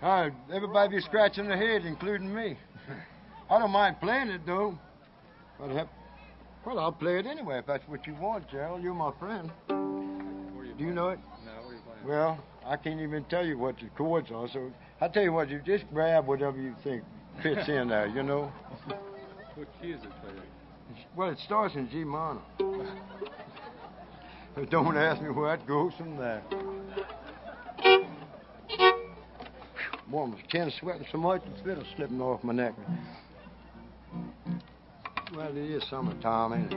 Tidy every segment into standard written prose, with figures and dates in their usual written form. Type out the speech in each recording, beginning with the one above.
Everybody be scratching their head, including me. I don't mind playing it, though. Well, I'll play it anyway if that's what you want, Gerald. You're my friend. Do you know it? No, what are you playing? Well, I can't even tell you what the chords are, so I'll tell you what, you just grab whatever you think fits in there, you know? What key is it played in? Well, it starts in G minor. But don't ask me where it goes from there. Boy, my chin's sweating so much, the spittle slipping off my neck. Well, it is summertime, ain't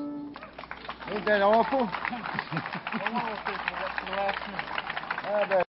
that awful?